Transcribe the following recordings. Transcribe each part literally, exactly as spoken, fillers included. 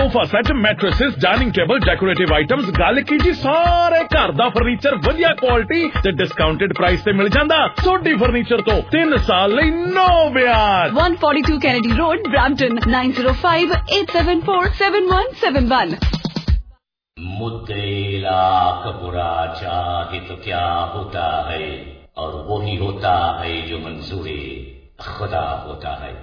Sofa set, mattresses, dining table, decorative items, गल की जी सारे घर दा फर्नीचर वधिया क्वालिटी ते डिस्काउंटेड प्राइस ते मिल जांदा। सोडी फर्नीचर तो तीन साल लई नो ब्याज। one forty-two Kennedy Road, Brampton, nine zero five eight seven four seven one seven one. मुद्दे लाख बुरा चाहे तो क्या होता है, और वो ही होता है जो मंजूरे खुदा होता है।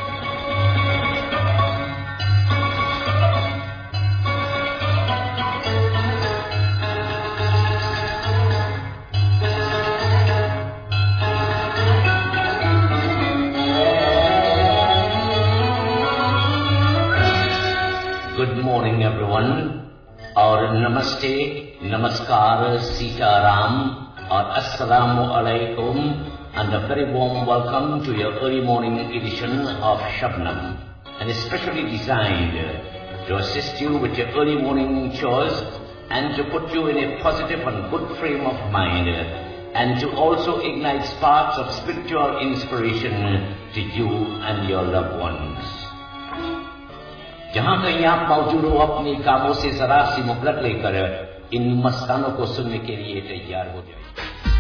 Good morning everyone, और नमस्ते, नमस्कार, सीताराम और अस्सलामु अलैकुम, and a very warm welcome to your early morning edition of Shabnam, and especially designed to assist you with your early morning chores and to put you in a positive and good frame of mind, and to also ignite sparks of spiritual inspiration to you and your loved ones. जहां कहीं आप मौजूद हो, अपने कामों से जरा सी मुहलत लेकर इन मस्तानों को सुनने के लिए तैयार हो जाए।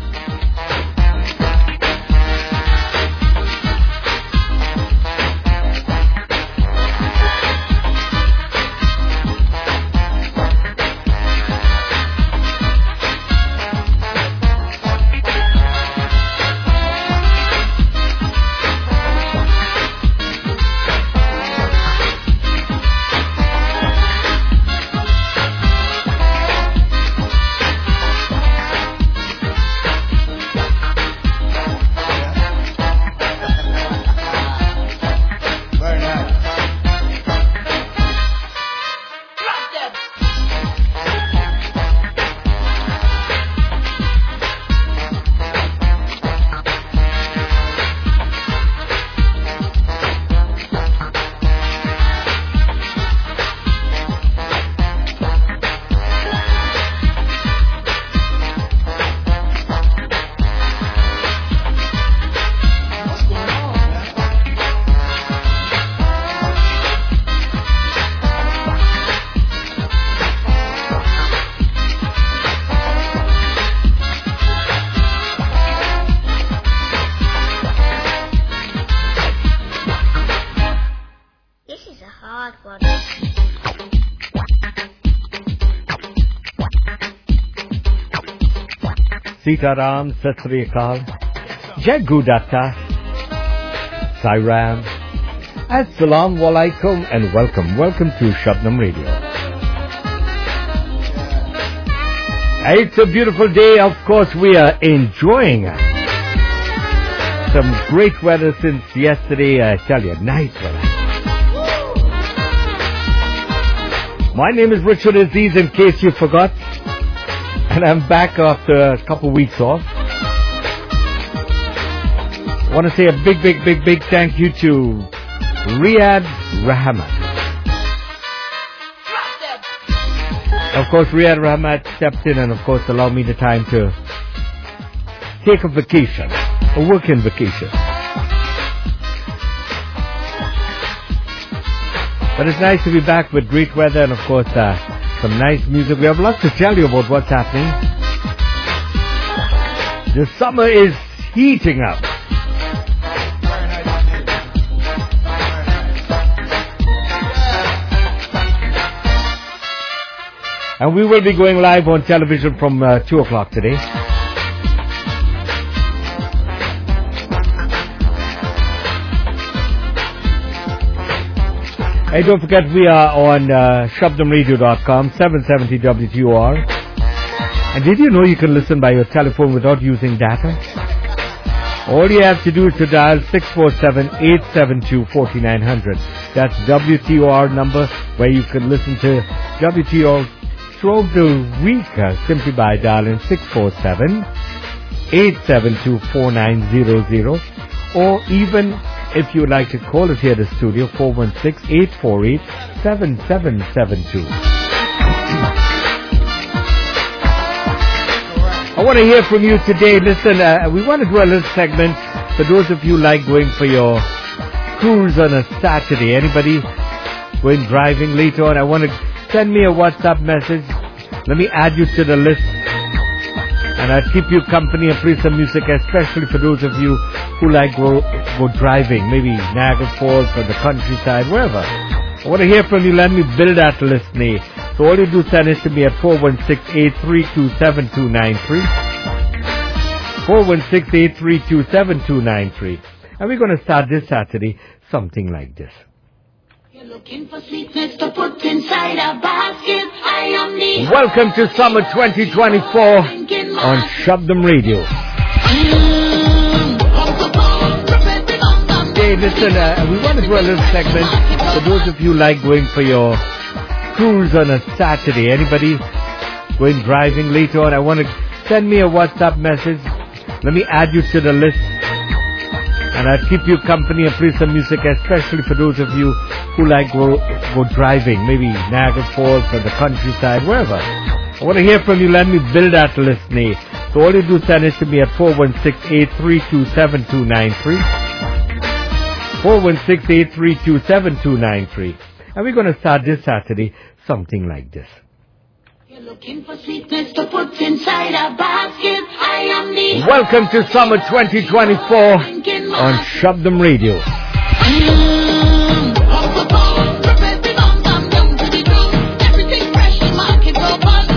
Sitaram, Sat Sri Akal, Jai Gudatta, Sairam, Assalamu alaikum, and welcome, welcome to Shabnam Radio. It's a beautiful day. Of course, we are enjoying some great weather since yesterday. I tell you, nice weather. My name is Richard Aziz, in case you forgot. And I'm back after a couple weeks off. I want to say a big, big, big, big thank you to Riyad Rahmat. Of course, Riyad Rahmat stepped in and, of course, allowed me the time to take a vacation, a working vacation. But it's nice to be back with great weather and, of course, uh, some nice music. We have lots to tell you about what's happening. The summer is heating up. And we will be going live on television from uh, two o'clock today. Hey, don't forget we are on uh, shabnam radio dot com, seven seventy W T O R. And did you know you can listen by your telephone without using data? All you have to do is to dial six four seven, eight seven two, four nine zero zero. That's W T O R number where you can listen to W T O R throughout the week uh, simply by dialing six four seven, eight seven two, four nine zero zero. Or even if you would like to call us here at the studio, four one six, eight four eight, seven seven seven two. I want to hear from you today. Listen, uh, we want to do a little segment for those of you like going for your cruise on a Saturday. Anybody going driving later on, I want to send me a WhatsApp message. Let me add you to the list. And I'll keep you company and play some music, especially for those of you who like go, go driving, maybe Niagara Falls or the countryside, wherever. I want to hear from you. Let me build that list, Nay. So all you do, send it to me at four one six, eight three two, seven two nine three. four one six, eight three two, seven two nine three. And we're going to start this Saturday something like this. You're looking for sweetness to put inside a basket. I am the Welcome to summer twenty twenty-four on Shabdam Radio. Hey, listen, uh, we want to do a little segment for those of you who like going for your cruise on a Saturday. Anybody going driving later on, I want to send me a WhatsApp message. Let me add you to the list. And I'll keep you company and play some music, especially for those of you who like go, go driving, maybe Niagara Falls or the countryside, wherever. I want to hear from you. Let me build that list, Nay. So all you do, send it to me at four one six, eight three two, seven two nine three. four one six, eight three two, seven two nine three. And we're going to start this Saturday something like this. You're looking for sweetness to put inside a basket. I am the Welcome to summer twenty twenty-four on Shabdam Radio. Everything fresh in market open.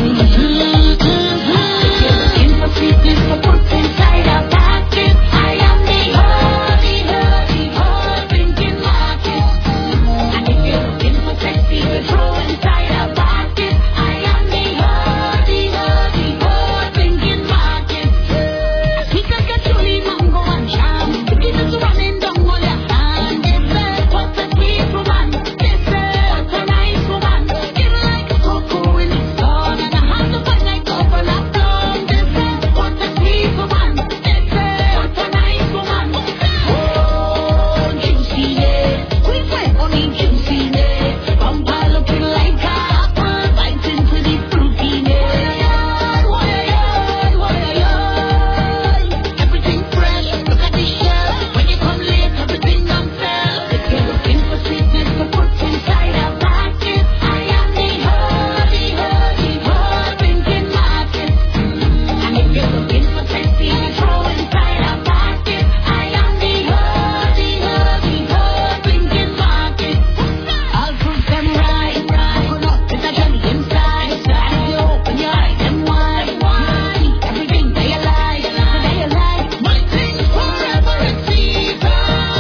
You're looking for sweetness to put inside a basket. I am the honey, honey, honey, thinking market. And if you're looking for sexy, we throw inside a basket. I am the honey, honey, honey, thinking market. We can get chili, mango and jam. Give us running down all your hand. This is what a sweet woman. This is what a nice woman. Give like cocoa in the sun, and I have to find like open up down. This is what a sweet woman. This is what a nice woman. Oh, juicy day. We went on the juicy day. Bumper looking like a apple, bites into the fruity day. What a yard, what a yard. Everything fresh, look at the shelf. When you come late, everything on sale. If you're looking for sweetness to put inside a basket, I am the honey, honey, honey, thinking market. And if you're looking for sexy, we throw inside a basket. I am the honey, honey, honey, thinking market. All fruits them right, coconut with a jelly inside. And if you open your eyes, them wine, wine. Everything that you like, that you like. My things forever and season.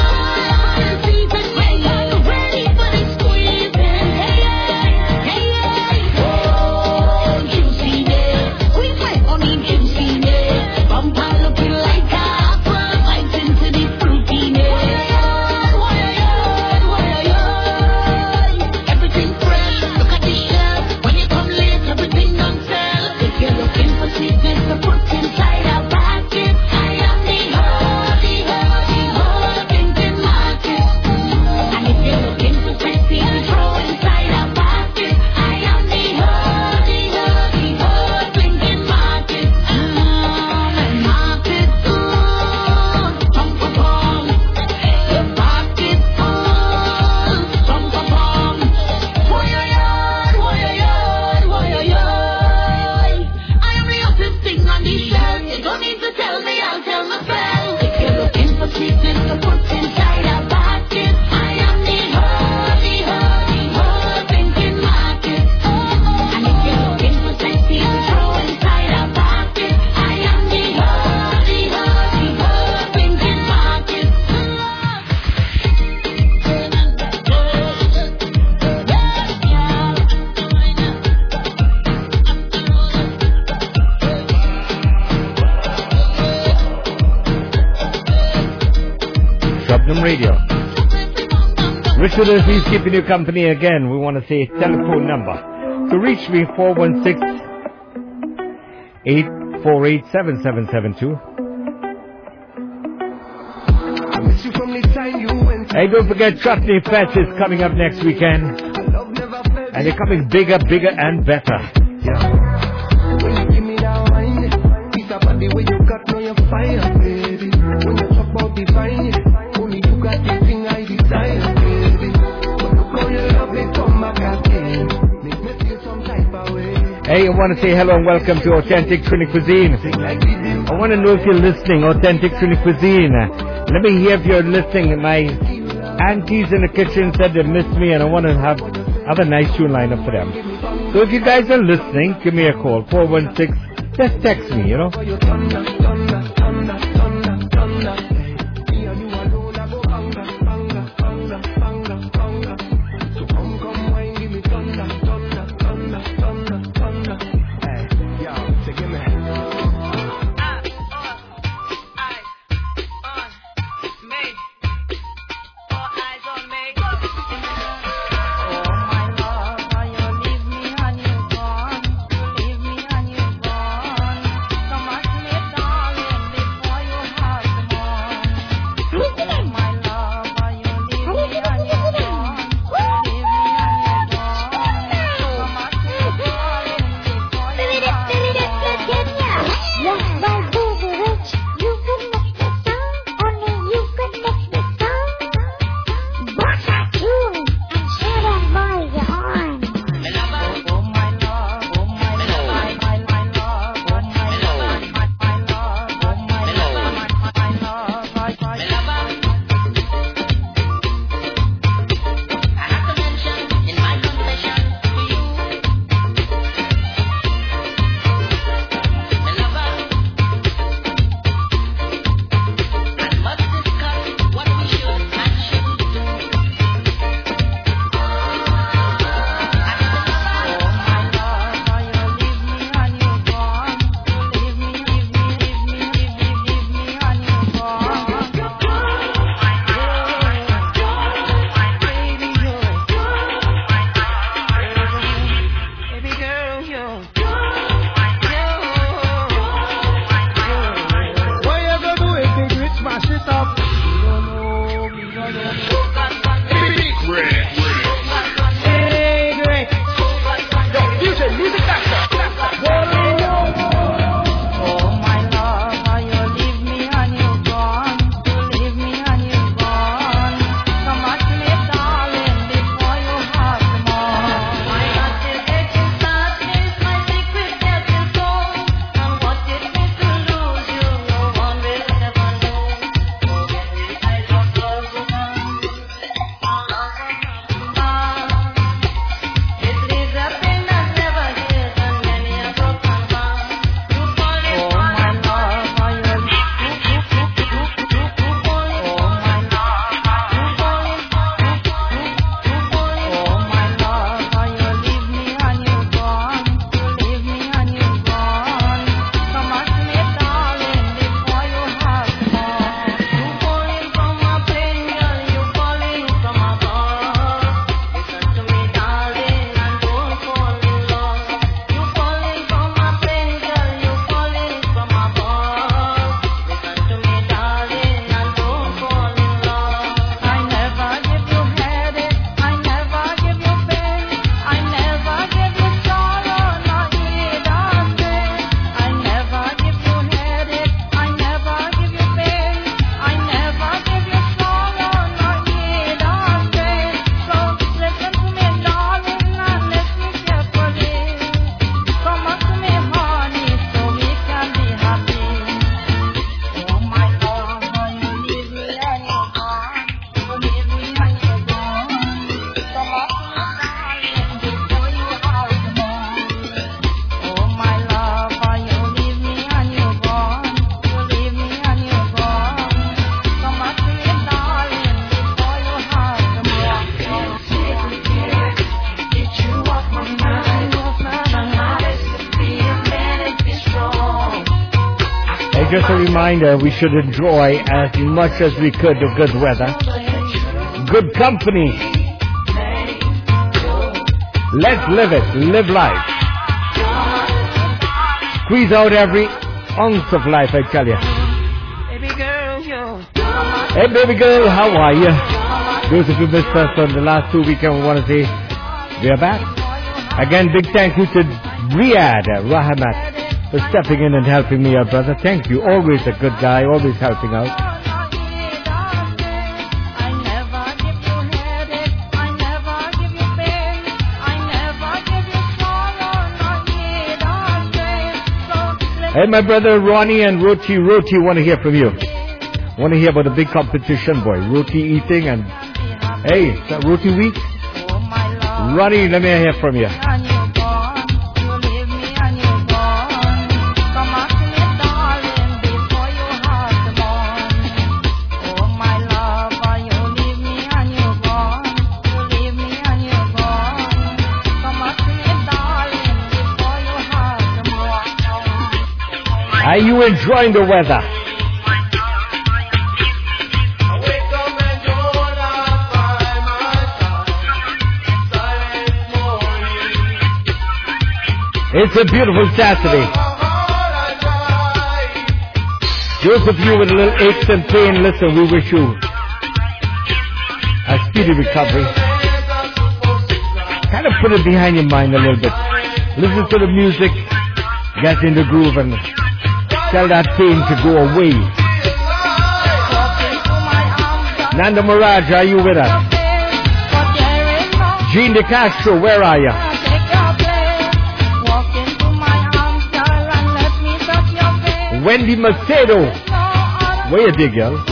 Season, yeah, yeah. Ready for the squeezing. Hey, hey, hey. Oh, juicy day. We went on the juicy day. Bumper looking like a apple, bites into the fruity day. What a yard, what a yard. Everything fresh, look at the shelf. When you come late, everything on sale. If you're looking for sweetness to put inside a basket, I am the honey, honey, honey, thinking market. And if you're looking for sexy, we throw inside a basket. I am the honey, honey, honey, thinking market. Mm, market, mm, pum pum pum. Your basket full, pum pum pum. Why a yard, why a yard, why a yard. I am the hottest thing on the shelf. You don't need to tell me, I'll tell myself. If you're looking for sweetness to put inside a basket, I am the honey, honey, honey, thinking market. And if you're looking for sexy, we throw inside a basket. I am the honey, honey, honey, thinking market. Shabdam Radio. Richard is he's keeping you company again. We want to say telephone number. To reach me, four one six, eight four eight, seven seven seven two. Hey, don't forget Chutney Fest is coming up next weekend. And they're coming bigger, bigger and better. When you give me that wine, it's about the way you got no your fire, baby. When you talk about divine, only you got the thing I desire, baby. But look how you love it. Hey, I want to say hello and welcome to Authentic Trini Cuisine. I want to know if you're listening, Authentic Trini Cuisine. Let me hear if you're listening. My aunties in the kitchen said they missed me and I want to have, have a nice tune line up for them. So if you guys are listening, give me a call, four one six, just text me, you know. Just a reminder, we should enjoy as much as we could the good weather, good company. Let's live it, live life. Squeeze out every ounce of life, I tell you. Hey baby girl, how are you? Those of you missed us on the last two weekends, we want to say we are back. Again, big thank you to Riyadh Rahmat for stepping in and helping me out, brother. Thank you. Always a good guy, always helping out. Hey, my brother Ronnie and Roti. Roti, want to hear from you. Want to hear about the big competition, boy. Roti eating and... Hey, is that Roti week? Ronnie, let me hear from you. Are you enjoying the weather? It's a beautiful Saturday. Those of you with a little aches and pain, listen, we wish you a speedy recovery. Kind of put it behind your mind a little bit. Listen to the music, get in the groove, and tell that pain to go away. Nanda Mirage, are you with us? Gene De Castro, where are you? Wendy Macedo, where you dig, girl?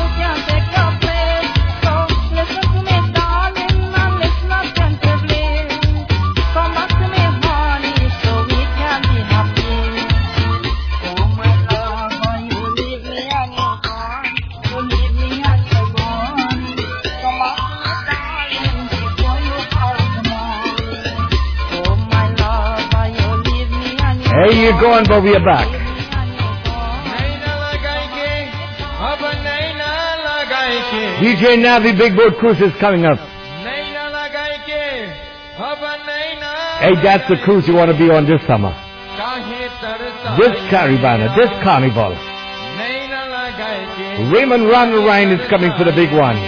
There you going, but we are back. D J Navi Big Boat Cruise is coming up. Hey, that's the cruise you want to be on this summer. This Caribana, this carnival. Raymond Ronald Ryan is coming for the big one.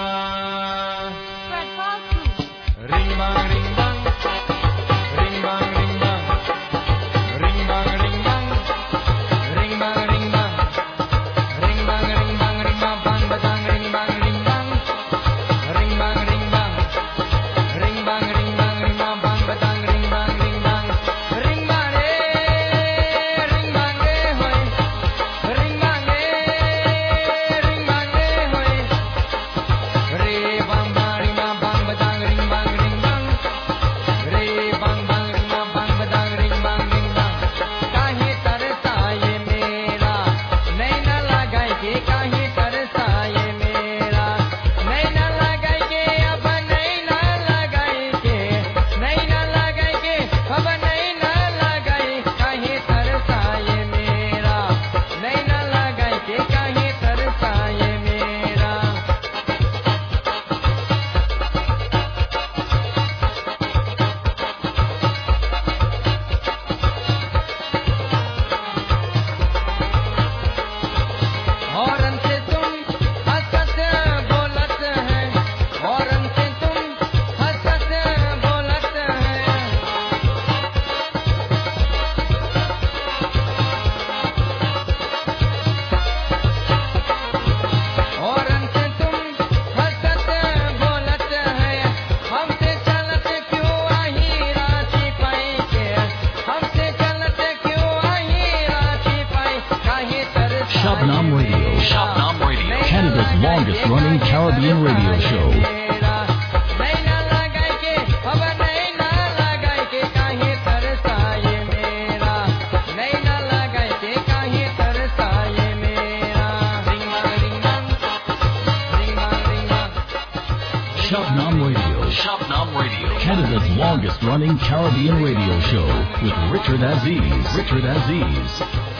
Caribbean radio show with Richard Aziz. Richard Aziz.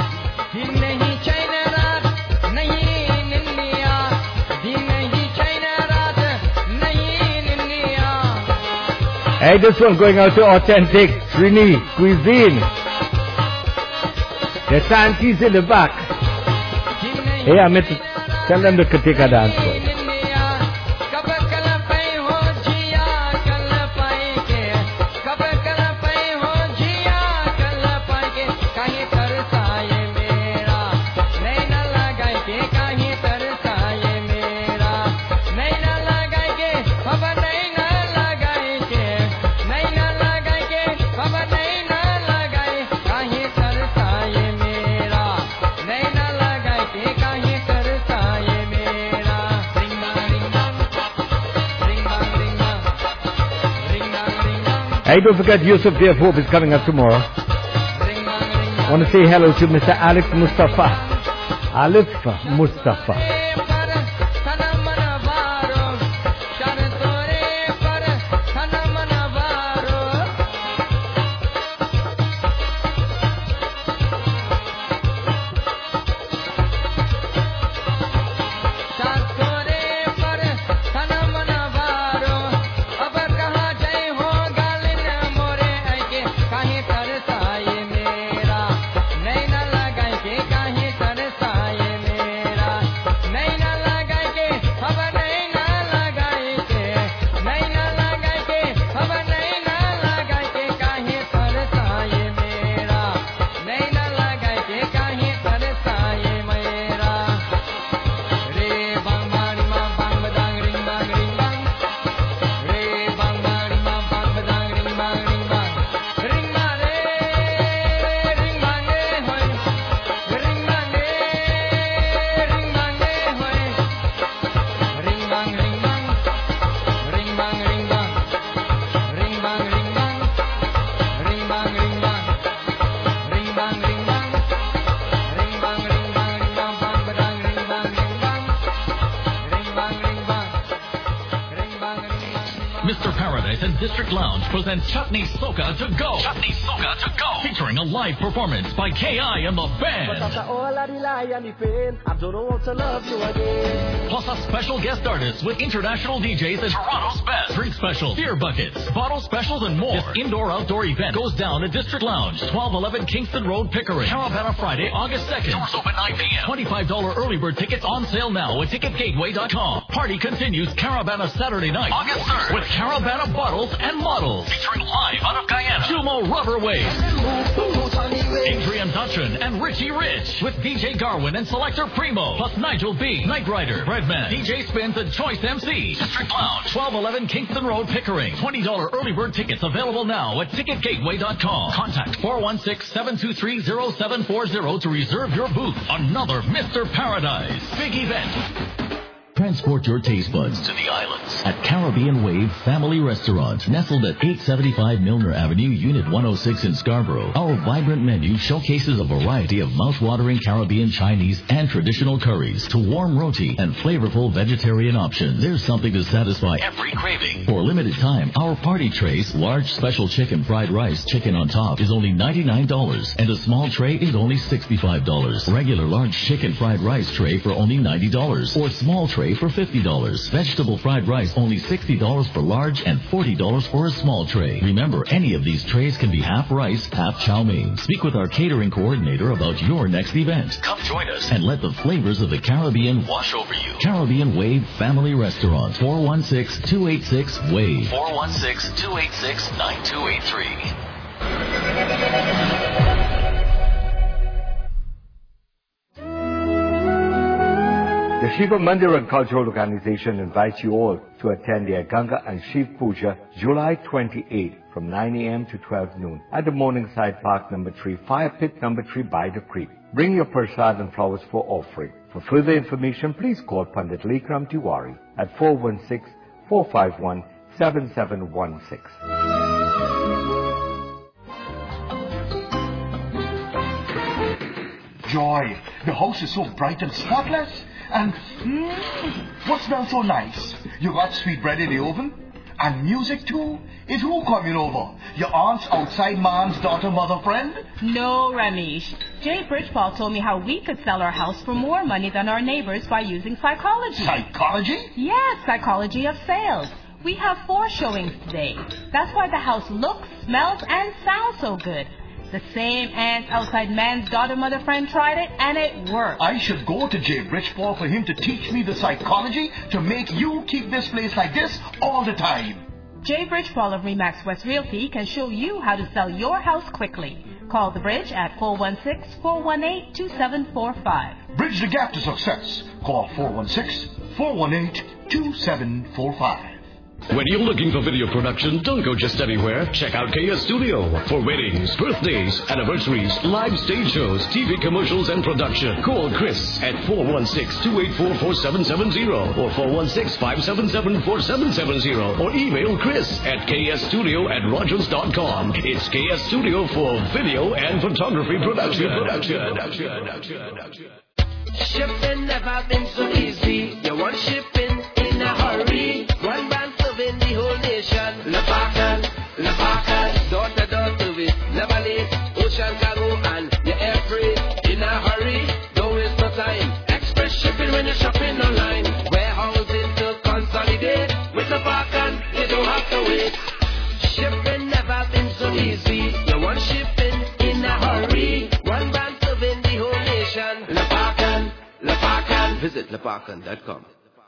Hey, this one going out to Authentic Trini Cuisine. The Santis in the back. Hey, I meant to tell them to take a dance for it. Hey, don't forget Yusuf Day of Hope is coming up tomorrow. I want to say hello to Mister Alex Mustafa. Alif Mustafa. District Lounge presents Chutney Soca to Go. Chutney Soca to Go. Featuring a live performance by K I and the band. Plus a special guest artist with international D Js and Toronto's best. Drink specials, beer buckets, bottle specials, and more. This indoor-outdoor event goes down at District Lounge, twelve eleven Kingston Road, Pickering. Caravana Friday, August second. Doors open nine p.m. twenty-five dollars early bird tickets on sale now at ticket gateway dot com. Party continues Caravana Saturday night, August third, with Caravana bottles and models. Featuring live out of Guyana, Sumo Rubber Waves, Adrian Dutchin and Richie Rich, with D J Garwin and Selector Primo, plus Nigel B, Knight Rider, Redman, D J Spins, and Choice M C. District Lounge, twelve eleven Kingston Road, Pickering. twenty dollars early bird tickets available now at ticket gateway dot com. Contact four one six, seven two three, zero seven four zero to reserve your booth. Another Mister Paradise big event. Transport your taste buds to the islands at Caribbean Wave Family Restaurant, nestled at eight seventy-five Milner Avenue, Unit one oh six in Scarborough. Our vibrant menu showcases a variety of mouth-watering Caribbean, Chinese, and traditional curries to warm roti and flavorful vegetarian options. There's something to satisfy every craving. For a limited time, our party trays, large special chicken fried rice, chicken on top, is only ninety-nine dollars, and a small tray is only sixty-five dollars. Regular large chicken fried rice tray for only ninety dollars, or small tray for fifty dollars. Vegetable fried rice only sixty dollars for large and forty dollars for a small tray. Remember, any of these trays can be half rice, half chow mein. Speak with our catering coordinator about your next event. Come join us and let the flavors of the Caribbean wash over you. Caribbean Wave Family Restaurant, four one six, two eight six, WAVE. four one six, two eight six, nine two eight three. The Shiva Mandir and Cultural Organization invites you all to attend their Ganga and Shiv Puja July twenty-eighth from nine a.m. to twelve noon at the Morningside Park number three, Fire Pit number three by the creek. Bring your prasad and flowers for offering. For further information, please call Pandit Likram Tiwari at four one six, four five one, seven seven one six. Joy, the house is so bright and spotless. And mm, what smells so nice? You got sweet bread in the oven? And music too? Is who coming over? Your aunt's outside man's daughter, mother, friend? No, Ramesh. Jay Bridgepal told me how we could sell our house for more money than our neighbors by using psychology. Psychology? Yes, psychology of sales. We have four showings today. That's why the house looks, smells, and sounds so good. The same aunt's outside man's daughter, mother, friend tried it, and it worked. I should go to Jay Bridgepal for him to teach me the psychology to make you keep this place like this all the time. Jay Bridgepal of Remax West Realty can show you how to sell your house quickly. Call the Bridge at four one six, four one eight, two seven four five. Bridge the gap to success. Call four one six, four one eight, two seven four five. When you're looking for video production, don't go just anywhere. Check out K S Studio for weddings, birthdays, anniversaries, live stage shows, T V commercials, and production. Call Chris at four one six, two eight four, four seven seven zero or four one six, five seven seven, four seven seven zero or email Chris at k s studio at rogers dot com. It's K S Studio for video and photography production. Shipping never been so easy. You want shipping in a hurry. One brand serving the whole nation. Lepakan, Lepakan, door to door service. Never late. Ocean cargo and you're air freight in a hurry. Don't waste no time. Express shipping when you're shopping online. Warehousing to consolidate. With Lepakan, you don't have to wait. Shipping never been so easy. You want shipping in a hurry. One brand serving the whole nation. Lepakan, Lepakan. Visit lepakan dot com.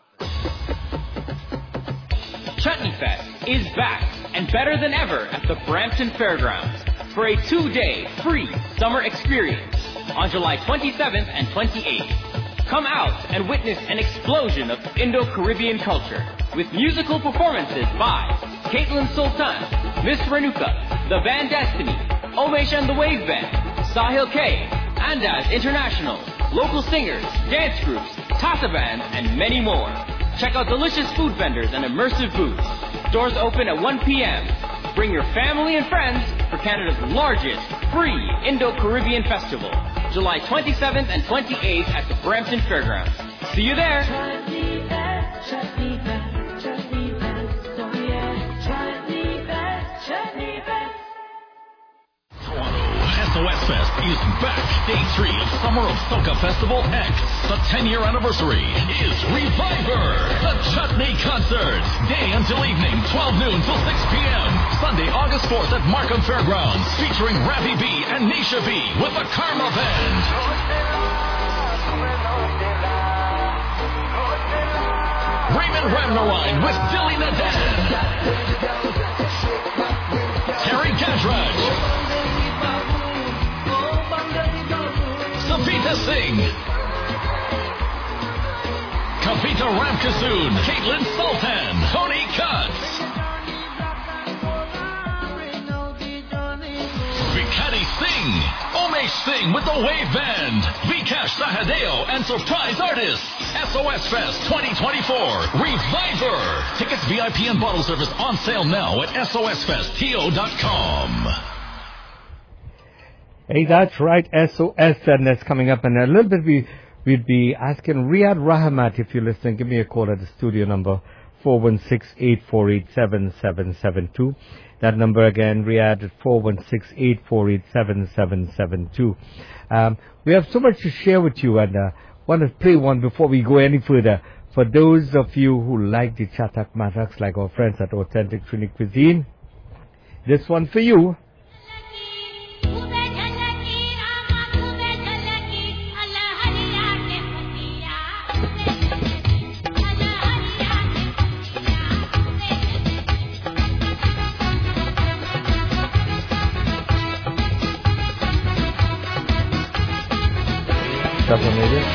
Chutney Fest is back and better than ever at the Brampton Fairgrounds for a two-day free summer experience on July twenty-seventh and twenty-eighth. Come out and witness an explosion of Indo-Caribbean culture with musical performances by Caitlin Sultan, Miss Renuka, The Band Destiny, Omesh and the Wave Band, Sahil K, Andaz International, local singers, dance groups, Tata bands, and many more. Check out delicious food vendors and immersive booths. Doors open at one p.m. Bring your family and friends for Canada's largest free Indo-Caribbean Festival, July twenty-seventh and twenty-eighth at the Brampton Fairgrounds. See you there! S O S Fest is back. Day three of Summer of Soca Festival X. The ten-year anniversary is Reviver, the Chutney Concert. Day until evening, twelve noon till six p.m. Sunday, August fourth at Markham Fairgrounds, featuring Ravi B and Nisha B with the Karma Band. Raymond Ramnarine with Dilly Nadan. Terry Gadraj. Savita Singh, Kavita Ramkasoon, Caitlin Sultan, Tony Cuts, Vikati Singh, Omesh Singh with the Wave Band, Vikash Sahadeo and surprise artists. S O S Fest twenty twenty-four Reviver. Tickets, V I P, and bottle service on sale now at S O S fest T O dot com. Hey, that's right, S O S, and that's coming up. And a little bit, we, we'd be asking Riyad Rahmat, if you're listening, give me a call at the studio number, four one six, eight four eight, seven seven seven two. That number again, Riyad, at four one six, eight four eight, seven seven seven two. Um, we have so much to share with you, and uh, want to play one before we go any further. For those of you who like the Chatak Mataks, like our friends at Authentic Trini Cuisine, this one for you. Couple minutes.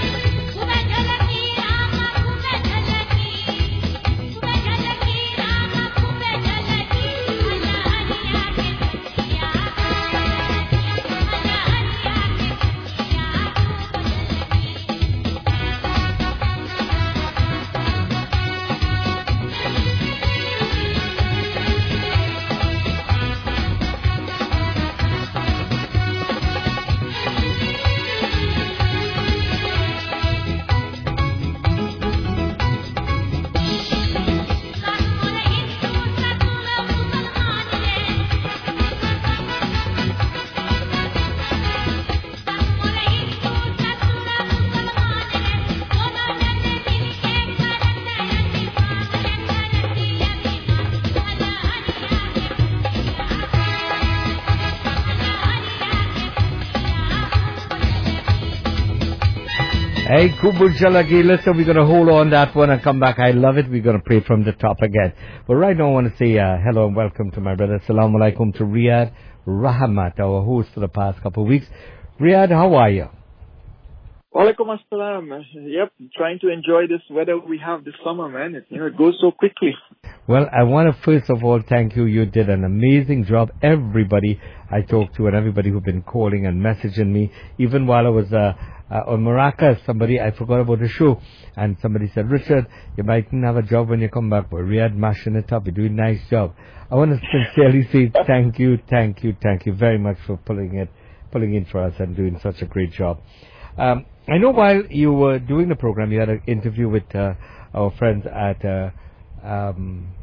Hey, Kubul Chalaki, listen, we're going to hold on that one and come back. I love it. We're going to play from the top again. But right now I want to say uh, hello and welcome to my brother. Assalamu alaikum to Riyad Rahmat, our host for the past couple of weeks. Riyad, how are you? Walaikum assalam. Yep, trying to enjoy this weather we have this summer, man. It, you know, it goes so quickly. Well, I want to first of all thank you. You did an amazing job. Everybody I talked to and everybody who've been calling and messaging me, even while I was uh, uh, on Maracas, somebody, I forgot about the show, and somebody said, Richard, you mightn't have a job when you come back, but Riyadh mashing it up. You're doing a nice job. I want to sincerely say thank you, thank you, thank you very much for pulling it, pulling in for us and doing such a great job. Um, I know while you were doing the program, you had an interview with uh, our friends at uh, um,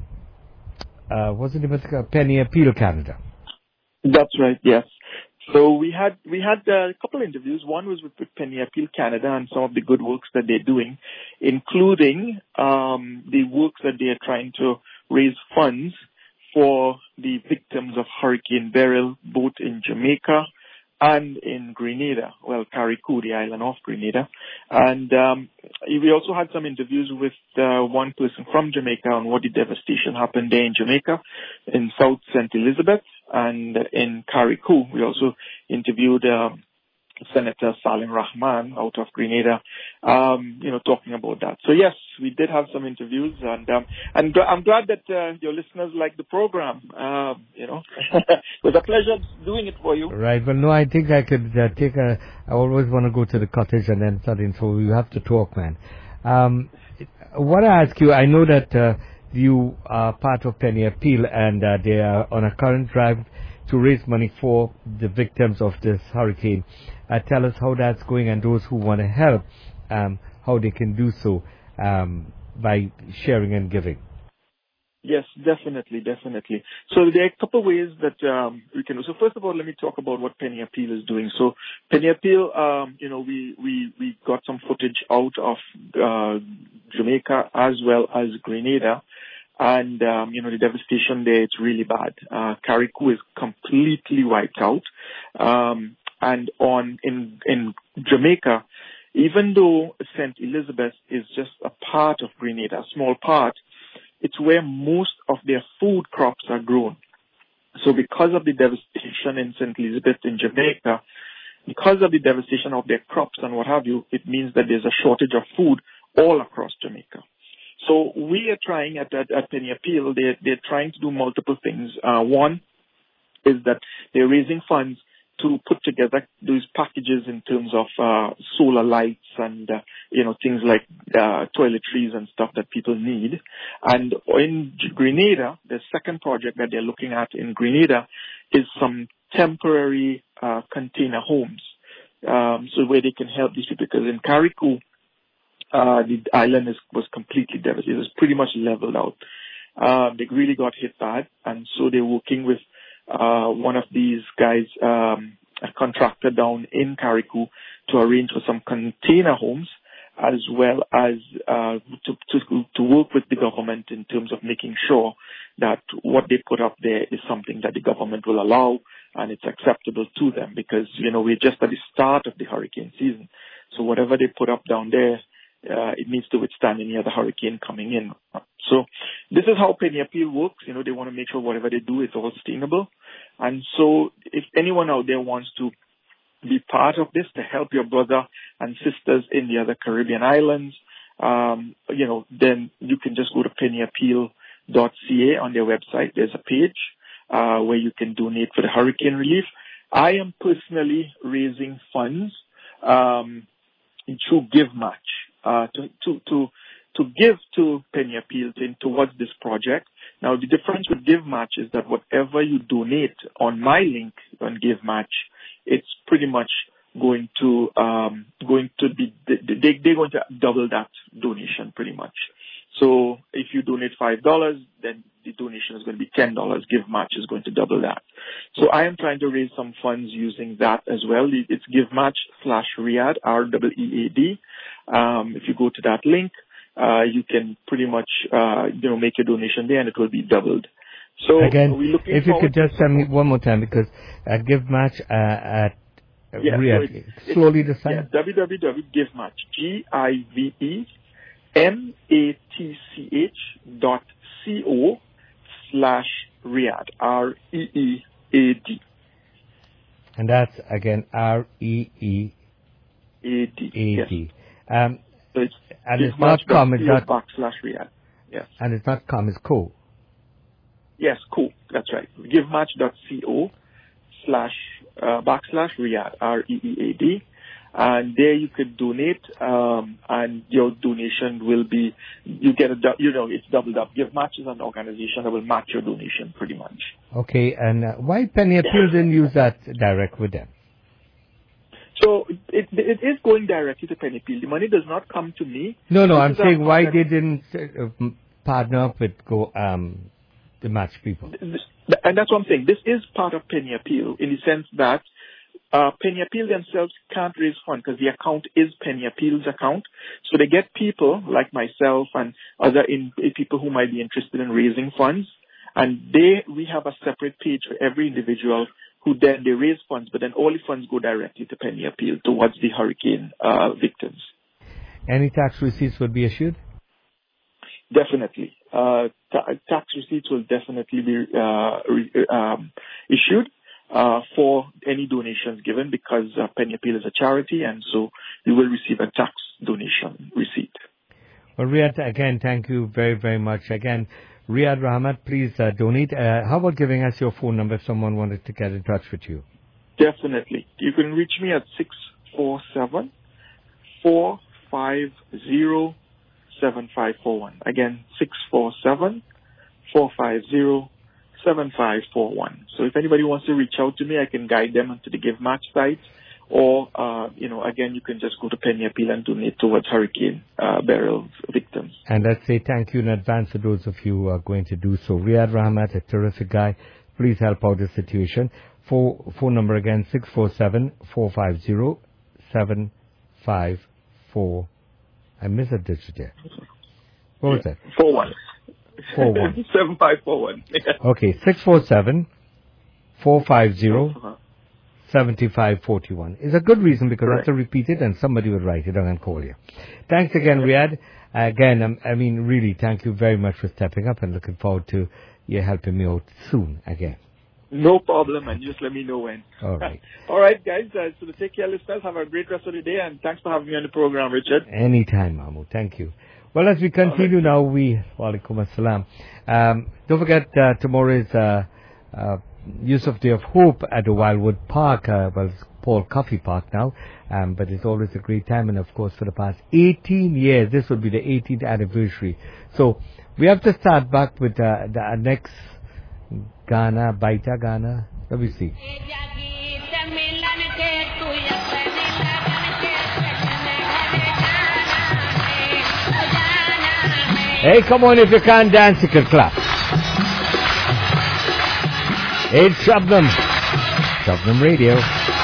uh, what's the name of it? Penny Appeal Canada. That's right, yes. So we had we had uh, a couple of interviews. One was with, with Penny Appeal Canada and some of the good works that they're doing, including um, the works that they are trying to raise funds for the victims of Hurricane Beryl, both in Jamaica and in Grenada, well, Carriacou, the island of Grenada. And um, we also had some interviews with uh, one person from Jamaica on what the devastation happened there in Jamaica, in South Saint Elizabeth, and in Carriacou. We also interviewed um, Senator Salim Rahman out of Grenada, um, you know, talking about that. So yes, we did have some interviews, and um, and I'm glad that uh, your listeners like the program. Um, you know, it was a pleasure doing it for you. Right. Well, no, I think I could uh, take a. I always want to go to the cottage and then something. So we have to talk, man. Um, I want to ask you. I know that uh, you are part of Penny Appeal, and uh, they are on a current drive to raise money for the victims of this hurricane. Uh, tell us how that's going, and those who want to help, um, how they can do so um, by sharing and giving. Yes, definitely, definitely. So there are a couple of ways that um, we can do. So first of all, let me talk about what Penny Appeal is doing. So Penny Appeal, um, you know, we, we, we got some footage out of uh, Jamaica as well as Grenada. And, um, you know, the devastation there, it's really bad. Uh, Carriacou is completely wiped out. Um, and on, in, in Jamaica, even though Saint Elizabeth is just a part of Grenada, a small part, it's where most of their food crops are grown. So because of the devastation in Saint Elizabeth in Jamaica, because of the devastation of their crops and what have you, it means that there's a shortage of food all across Jamaica. So we are trying at, at, at Penny Appeal, they're, they're trying to do multiple things. Uh, one is that they're raising funds to put together those packages in terms of uh, solar lights and, uh, you know, things like uh, toiletries and stuff that people need. And in Grenada, the second project that they're looking at in Grenada is some temporary uh, container homes, um, so where they can help these people. Because in Carriacou, Uh, the island is, was completely devastated. It was pretty much leveled out. Uh, they really got hit bad, and so they're working with uh, one of these guys, um, a contractor down in Carriacou, to arrange for some container homes, as well as uh, to, to to work with the government in terms of making sure that what they put up there is something that the government will allow and it's acceptable to them. Because, you know, we're just at the start of the hurricane season, so whatever they put up down there, Uh, it needs to withstand any other hurricane coming in. So this is how Penny Appeal works. You know, they want to make sure whatever they do is all sustainable. And so if anyone out there wants to be part of this, to help your brother and sisters in the other Caribbean islands, um, you know, then you can just go to penny appeal dot c a on their website. There's a page uh, where you can donate for the hurricane relief. I am personally raising funds um, through Give Match. Uh, to, to, to, to give to Penny Appeal to, towards this project. Now, the difference with Give Match is that whatever you donate on my link on Give Match, it's pretty much going to, um, going to be, they, they're going to double that donation pretty much. So if you donate five dollars, then the donation is going to be ten dollars. Give Match is going to double that. So I am trying to raise some funds using that as well. It's Give Match slash Riyadh, R E E A D. Um, if you go to that link, uh, you can pretty much, uh, you know, make your donation there and it will be doubled. So again, we're looking if you could just tell me one more time, because uh, Give Match uh, at uh, yeah, Riyadh, so it's, slowly it's, the sign. Yeah, w w w dot give match, G I V E M A T C H dot C O slash Riyadh, R E E A D. And that's, again, R E E A D. A D. Um, So it's and it's not com, it's not, backslash Riyadh. Yes. and it's not com, it's co. Yes, cool. That's right. Givematch.co slash uh, backslash Riyadh, R E E A D. And there you could donate, um, and your donation will be, you get a, du- you know, it's doubled up. GiveMatch is an organization that will match your donation pretty much. Okay, and uh, why Penny Appeal didn't use that direct with them? So it, it is going directly to Penny Appeal. The money does not come to me. No, no, This I'm is a saying why contract- they didn't uh, m- partner up with Go, um, the match people. This- and that's what I'm saying. This is part of Penny Appeal in the sense that uh, Penny Appeal themselves can't raise funds because the account is Penny Appeal's account. So they get people like myself and other in, people who might be interested in raising funds. And they, we have a separate page for every individual who then they raise funds, but then all the funds go directly to Penny Appeal towards the hurricane uh, victims. Any tax receipts would be issued? Definitely. Uh, ta- tax receipts will definitely be uh, re- um, issued uh, for any donations given because uh, Penny Appeal is a charity, and so you will receive a tax donation receipt. Well, Riyadh, again, thank you very, very much. Again, Riyadh Rahmat, please uh, donate. Uh, how about giving us your phone number if someone wanted to get in touch with you? Definitely. You can reach me at six four seven, four five zero, seven five four one. Again, six four seven, four five zero, seven five four one. So if anybody wants to reach out to me, I can guide them onto the Give Match site. Or, uh, you know, again, you can just go to Penny Appeal and donate towards hurricane uh, burial victims. And let's say thank you in advance to those of you who are going to do so. Riyadh Rahmat, a terrific guy. Please help out the situation. Phone, phone number again, six four seven, four five zero, seven five four. I missed a digit there. What was that? four one. four one. seven five four one. Okay, six four seven, four five zero, Uh-huh. seventy-five forty-one. Is a good reason because I have Correct. to repeat it and somebody will write it down and call you. Thanks again, Riyadh. Again, um, I mean, really, thank you very much for stepping up and looking forward to you helping me out soon again. No problem, and just let me know when. All right. All right, guys. Uh, so to take care, listeners, have a great rest of the day, and thanks for having me on the program, Richard. Anytime, Mahmood. Thank you. Well, as we continue now, we, walaikum assalam. Um, don't forget, uh, tomorrow is, uh, uh, Yusuf Day of Hope at the Wildwood Park, uh, well, it's Paul Coffee Park now, um, but it's always a great time, and of course, for the past eighteen years, this would be the eighteenth anniversary. So, we have to start back with, uh, the uh, next Ghana, Baita Ghana. Let me see. Hey, come on, if you can't dance, you can clap. It's Shabnam. Shabnam Radio.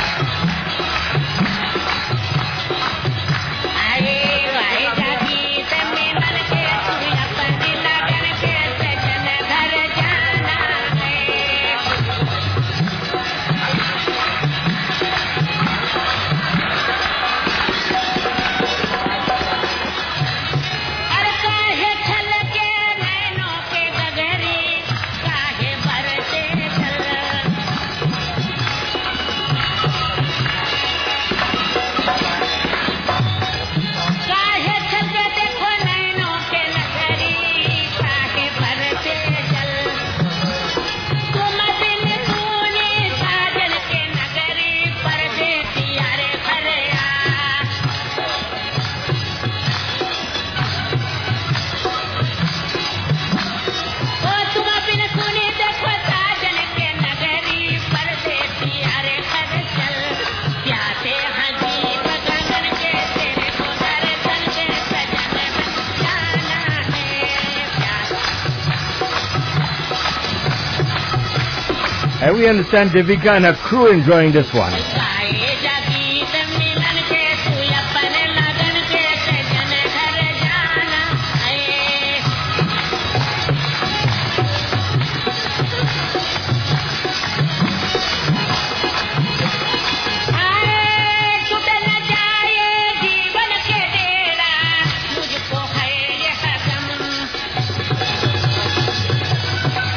And we understand Devika and her crew enjoying this one.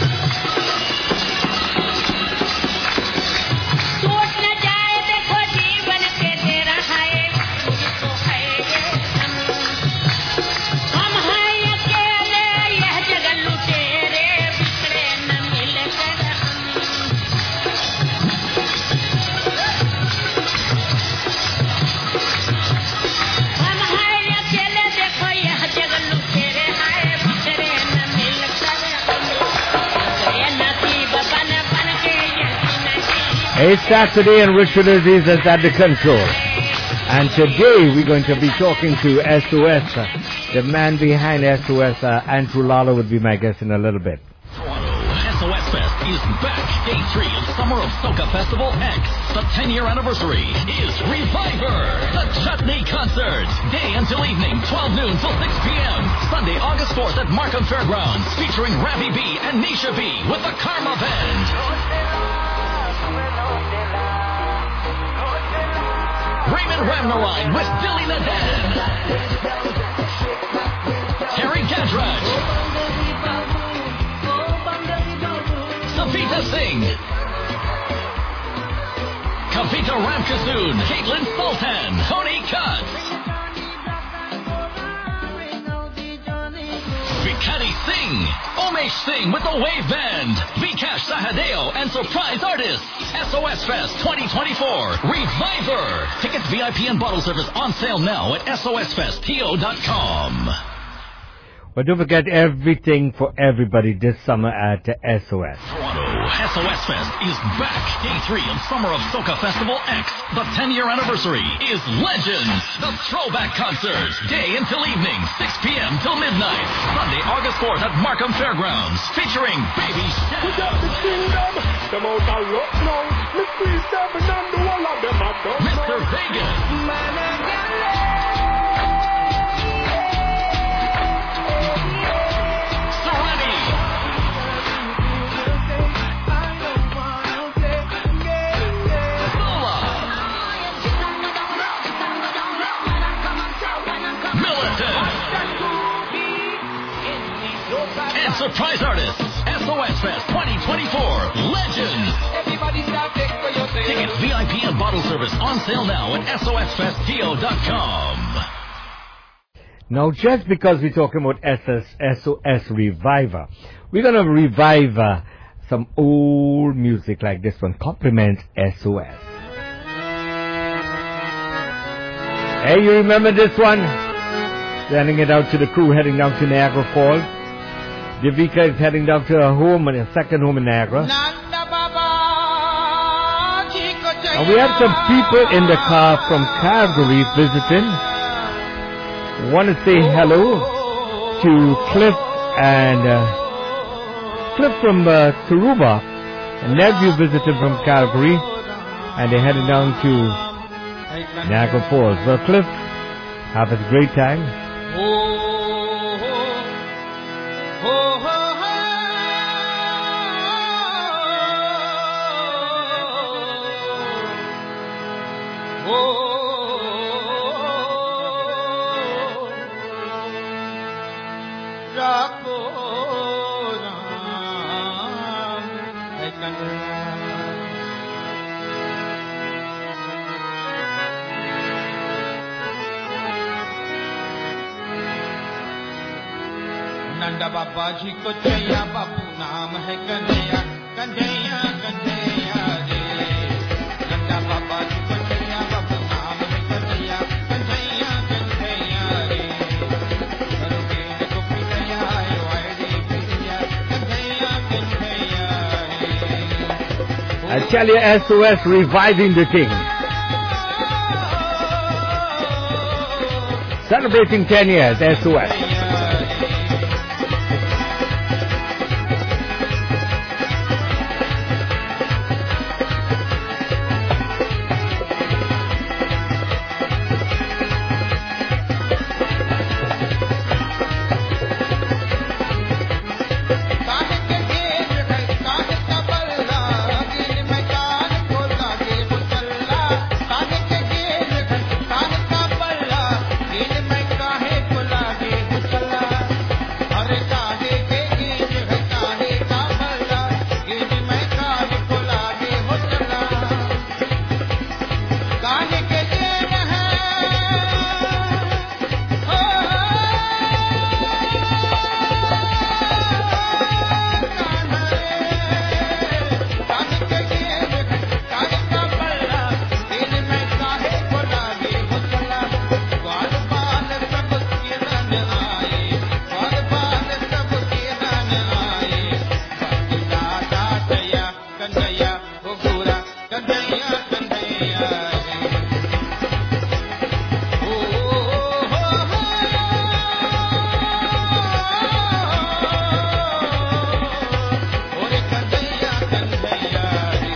टूट न जाए देखो जी It's Saturday and Richard Aziz is at the control. And today we're going to be talking to S O S. Uh, the man behind S O S, uh, Andrew Lawler, would be my guest in a little bit. S O S Fest is back. Day three of Summer of Soca Festival X. The ten-year anniversary is Reviver, the Chutney Concert. Day until evening, twelve noon till six p.m. Sunday, August fourth at Markham Fairgrounds, featuring Ravi B and Nisha B with the Karma Band. Raymond Ramnaline with Billy Nadan. Terry Gadraj. Savita Singh. Kavita Ramkasoon. Caitlin Sultan. Tony Katz. Vikati Singh. Umesh Singh with the Wave Band. Vikash Sahadeo and surprise artists. S O S Fest twenty twenty-four. Reviver. Tickets, V I P, and bottle service on sale now at S O S fest T O dot com. But don't forget everything for everybody this summer at uh, S O S. Toronto, S O S Fest is back. Day three of Summer of Soca Festival X. The ten-year anniversary is Legends, the throwback concert. Day until evening, six p.m. till midnight. Sunday, August fourth at Markham Fairgrounds, featuring Baby Chef. We got the kingdom, them out of luck now. Mister Seven and the wall of them have done Mister Vegas. And surprise artists, S O S Fest twenty twenty-four, Legends. Tickets, V I P, and bottle service on sale now at S O S fest T O dot com. Now, just because we're talking about S O S Reviver, we're going to revive uh, some old music like this one. Compliments S O S. Hey, you remember this one? Sending it out to the crew heading down to Niagara Falls. Devika is heading down to her home, and her second home in Niagara. And we have some people in the car from Calgary visiting. Want to say hello to Cliff and uh, Cliff from uh, Taruba, a nephew visiting from Calgary, and they're heading down to Niagara Falls. Well, Cliff, have a great time. Nanda बाबा जी को चैया बापू नाम है कन्हैया कन्हैया कन्हैया रे नंदा बाबा जी को चैया बापू नाम है कन्हैया कन्हैया कन्हैया रे करोगे को पिया आयो आईडी पिया कन्हैया कन्हैया रे I tell you, S O S reviving the king. Celebrating ten years, S O S. काहे को लागे कन्हैया कन्हैया रे ओ हो हो ओरे कन्हैया कन्हैया रे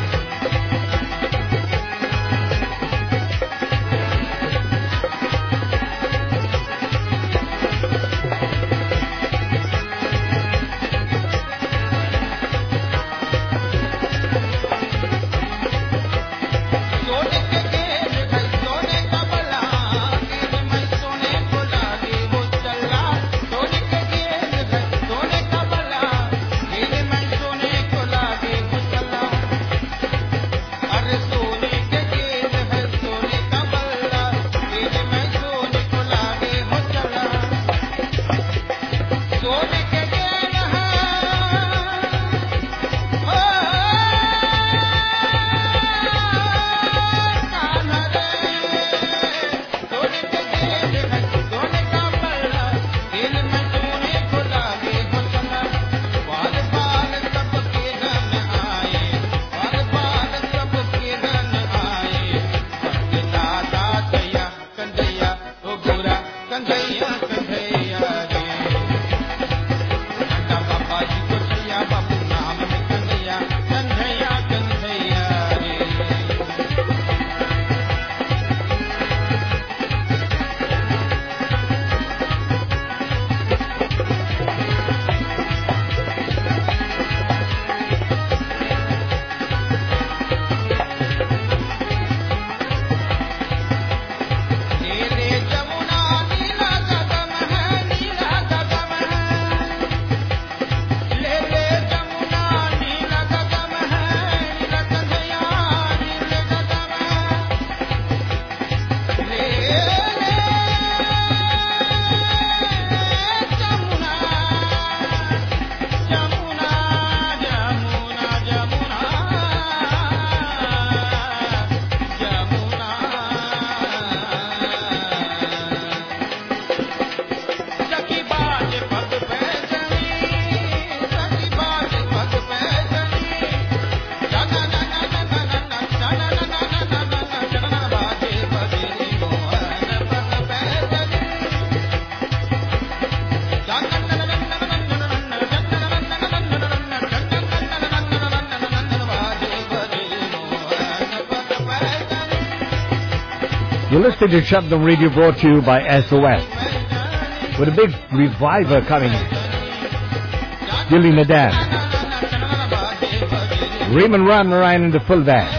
सोने के गेट है सोने का बला गेट में सोने को लागे वो चला सोने के गेट है सोने का बला गेट में सोने को लागे वो चला अरे सोने के गेट है सोने का बला गेट में सोने को लागे वो चला सोने के गेट है कान्हा रे सोने के गेट है सोने का बल्ला दिल में सोने को लागे हो चला बाल बाल सबके धन आए बाल बाल सबके धन आए सबके दादा दैया कन्हैया ओ गोरा कन्हैया कन्हैया रे नंदा बाबा जी को छैया बाबू नाम है कन्हैया कन्हैया कन्हैया रे नीले जमुना नीला गगन है नीला गगन है ले ले जमुना नीला गगन है नीला कन्हैया नीले गगन है ले ले जमुना जमुना जमुना जमुना जमुना सखी बाज पग पे चली सखी बाज पग पे चली जाना ना ना ना ना ना ना जाना ना ना ना ना ना ना जाना बाजे बजरी मोहन पग पे चली जाना ना ना ना ना ना ना ना जाना ना ना ना ना ना ना जाना ना ना ना ना ना ना बाजे बजरी मोहन पग पे चली You're listening to Shabdam Radio, brought to you by S O S. With a big reviver coming. Dilly Nadan. Raymond Ramnarayan in the full band.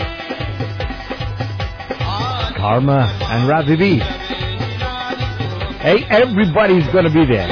Karma and Ravi B. Hey, everybody's gonna be there.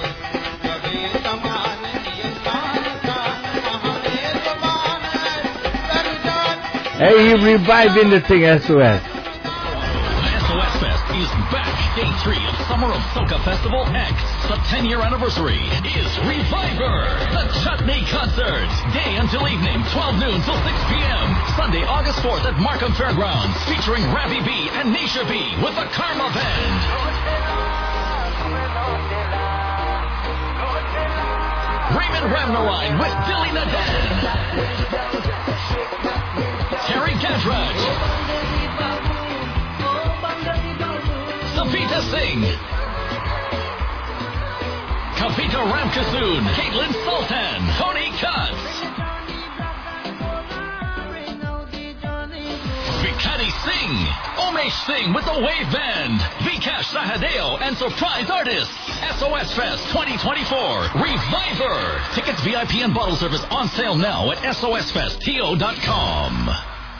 Hey, he reviving the thing, S O S. S O S Fest is back. Day three of Summer of Soca Festival X. The ten-year anniversary is Reviver, the Chutney Concert. Day until evening, twelve noon till six p.m. Sunday, August fourth at Markham Fairgrounds, featuring Ravi B and Nisha B with the Karma Band. Raymond Ramnarayan with Dilly Nadan. Terry Gadrach. Savita Singh. Kavita Ramkasoon. Caitlin Sultan. Tony Katz. Vikati Singh. Umesh Singh with the Wave Band. Vikash Sahadeo and surprise artists. S O S Fest twenty twenty-four. Reviver. Tickets, V I P, and bottle service on sale now at S O S Fest T O dot com.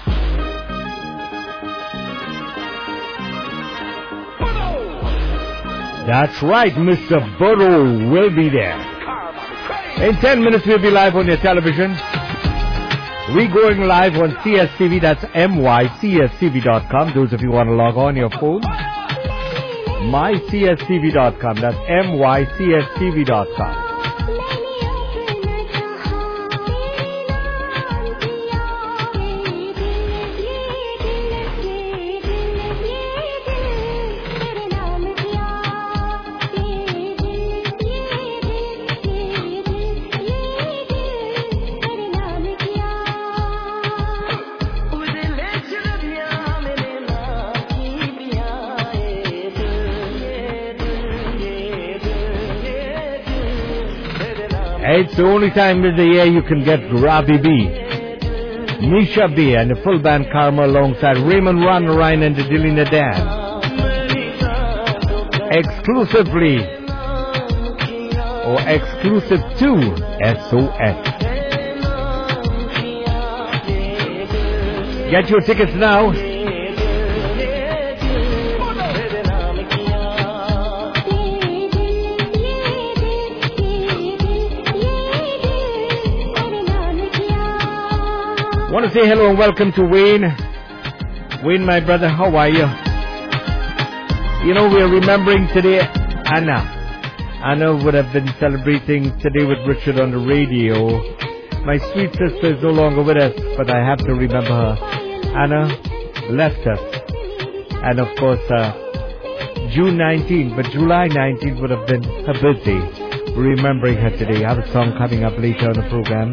That's right, Mister Burrow will be there. In ten minutes, we'll be live on your television. We're going live on C S T V, that's M Y C S T V dot com. Those of you who want to log on your phone. My C S T V dot com, that's M Y C S T V dot com. It's the only time of the year you can get Ravi B, Misha B, and the full band Karma alongside Raymond Ron Ryan and the Dilly Nadan. Exclusively, or exclusive to S O S. Get your tickets now. Want to say hello and welcome to Wayne. Wayne, my brother, how are you? You know, we're remembering today Anna. Anna would have been celebrating today with Richard on the radio. My sweet sister is no longer with us, but I have to remember her. Anna left us. And of course, uh, June nineteenth, but July nineteenth would have been her birthday. We're remembering her today. I have a song coming up later on the program.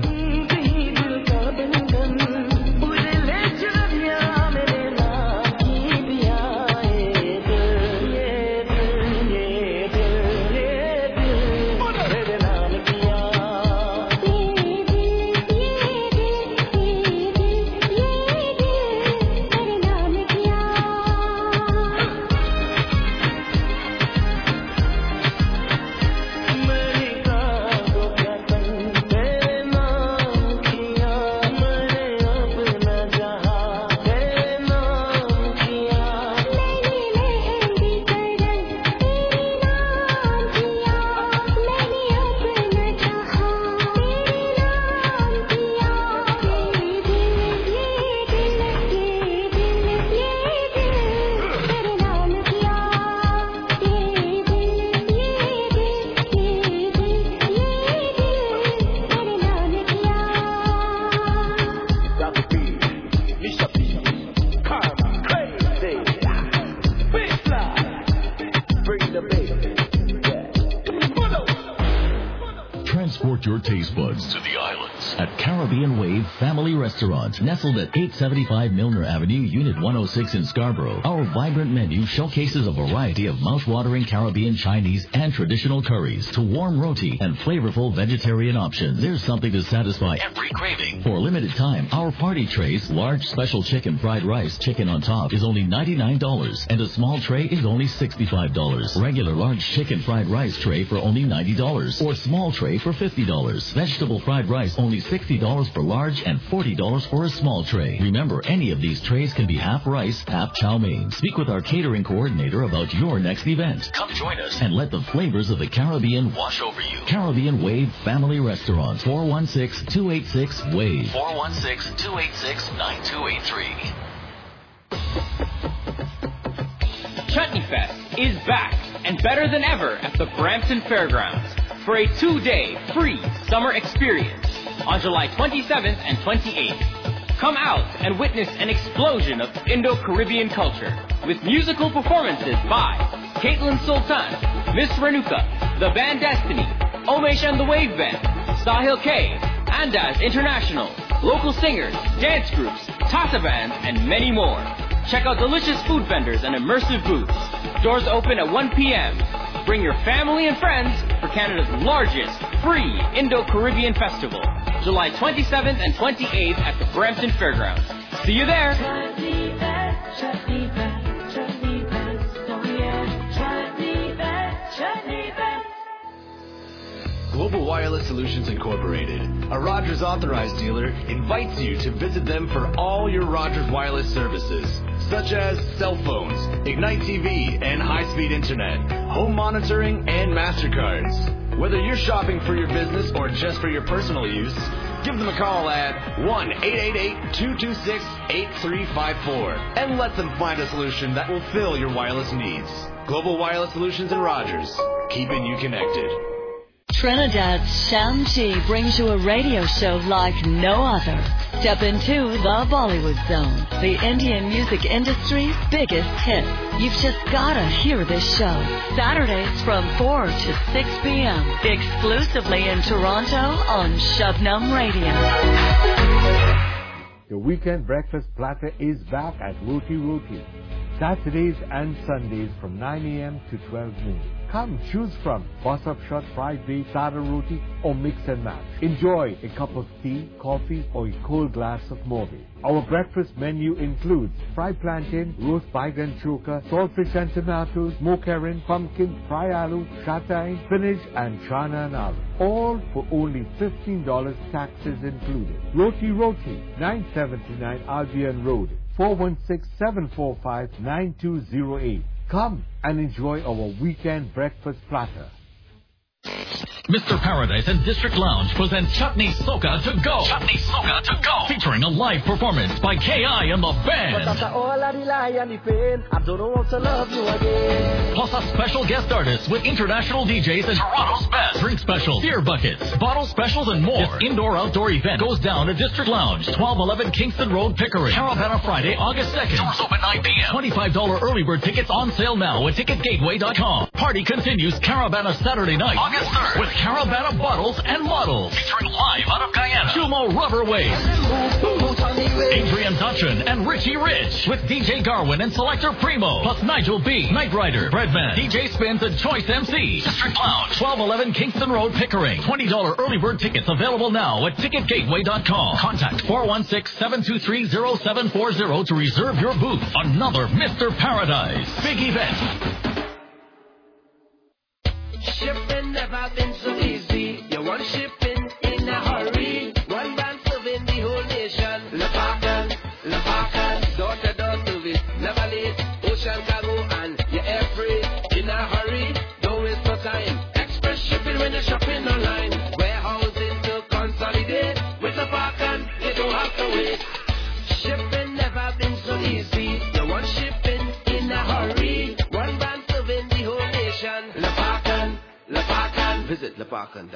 Your taste buds to the islands at Caribbean Wave Family Restaurant, nestled at eight seventy-five Milner Avenue, Unit one oh six in Scarborough. Our vibrant menu showcases a variety of mouth-watering Caribbean, Chinese, and traditional curries to warm roti and flavorful vegetarian options. There's something to satisfy every craving. For a limited time, our party trays, large special chicken fried rice, chicken on top, is only ninety-nine dollars, and a small tray is only sixty-five dollars. Regular large chicken fried rice tray for only ninety dollars, or small tray for fifty dollars. Vegetable fried rice only sixty dollars for large and forty dollars for a small tray. Remember, any of these trays can be half rice, half chow mein. Speak with our catering coordinator about your next event. Come join us and let the flavors of the Caribbean wash over you. Caribbean Wave Family Restaurant, four one six, two eight six, WAVE. four one six, two eight six, nine two eight three. Chutney Fest is back and better than ever at the Brampton Fairgrounds for a two-day free summer experience on July twenty-seventh and twenty-eighth. Come out and witness an explosion of Indo-Caribbean culture with musical performances by Caitlin Sultan, Miss Renuka, The Band Destiny, Omesh and the Wave Band, Sahil K, Andaz International, local singers, dance groups, Tata bands, and many more. Check out delicious food vendors and immersive booths. Doors open at one p.m. Bring your family and friends for Canada's largest free Indo-Caribbean Festival, July twenty-seventh and twenty-eighth at the Brampton Fairgrounds. See you there! Global Wireless Solutions Incorporated, a Rogers authorized dealer, invites you to visit them for all your Rogers wireless services, such as cell phones, Ignite T V, and high-speed internet, home monitoring, and MasterCards. Whether you're shopping for your business or just for your personal use, give them a call at one eight eight eight, two two six, eight three five four and let them find a solution that will fill your wireless needs. Global Wireless Solutions and Rogers, keeping you connected. Trinidad's Shamji brings you a radio show like no other. Step into the Bollywood Zone, the Indian music industry's biggest hit. You've just gotta hear this show. Saturdays from four to six p.m. exclusively in Toronto on Shabnam Radio. The weekend breakfast platter is back at Roti Roti. Saturdays and Sundays from nine a.m. to twelve noon. Come choose from boss up shot, fried beef, starter roti, or mix and match. Enjoy a cup of tea, coffee, or a cold glass of Morbi. Our breakfast menu includes fried plantain, roast baigan choka, saltfish and tomatoes, smoked herring, pumpkin, fry aloo, shatai, spinach, and chana and aloo. All for only fifteen dollars, taxes included. Roti Roti, nine seventy-nine Albion Road, four one six, seven four five, nine two zero eight. Come and enjoy our weekend breakfast platter. Mister Paradise and District Lounge present Chutney Soca to Go. Chutney Soca to Go. Featuring a live performance by K I and the band. But after all I rely on the pain, I don't want to love you again. Plus a special guest artist with international D Js and Toronto's best. Drink specials, beer buckets, bottle specials, and more. This indoor-outdoor event goes down at District Lounge, twelve eleven Kingston Road, Pickering. Caravana Friday, August second. Doors open nine p.m. twenty-five dollars early bird tickets on sale now at ticket gateway dot com. Party continues Caravana Saturday night, August third, with Caravana bottles and models. Featuring live out of Guyana, Chumo Rubber Waves, Adrian Dutchin, and Richie Rich. With D J Garwin and Selector Primo. Plus Nigel B, Knight Rider, Breadman, D J Spins, and Choice M C. District Lounge, twelve eleven Kingston Road, Pickering. twenty dollars early bird tickets available now at ticket gateway dot com. Contact four one six, seven two three, zero seven four zero to reserve your booth. Another Mister Paradise. Big event. Shipping never been so easy. You want shipping in a hurry. One band serving the whole nation. Le Parkin, Le Parkin, door to door service. Never late, ocean cargo, and you're air freight in a hurry. Don't waste no time. Express shipping when you're shopping online. Warehousing to consolidate. With Le Parkin, you don't have to wait. Shipping never been so easy. You want shipping in a hurry. One band serving the whole nation. Le Parkin, Le Parkin. Visit Le Parkin.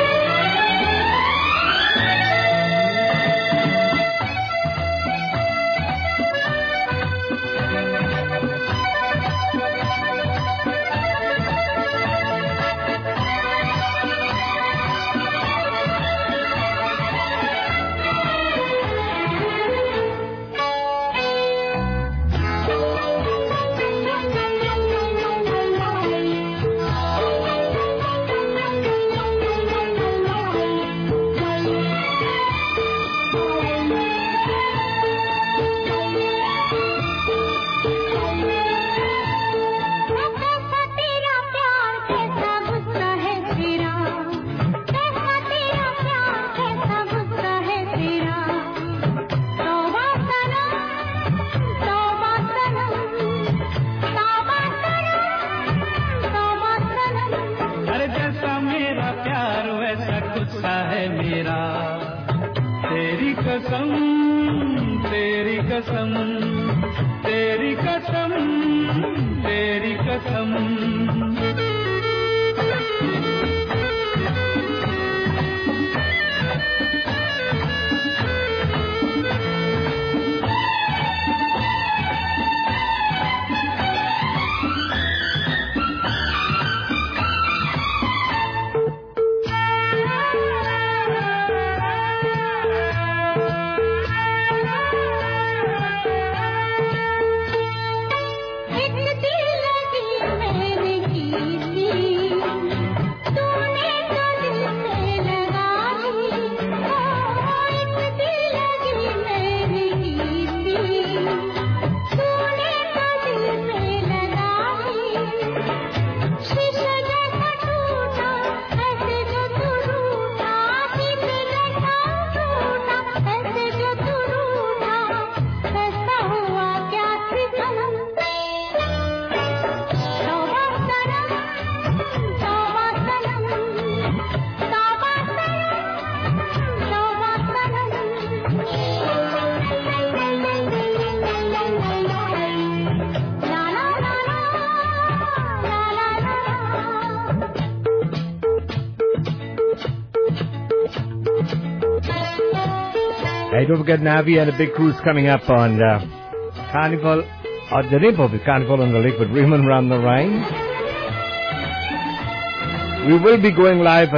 Hey, don't forget Navi and a big cruise coming up on uh, Carnival, or the name of it, Carnival on the Lake with Raymond Ram the Rhine. We will be going live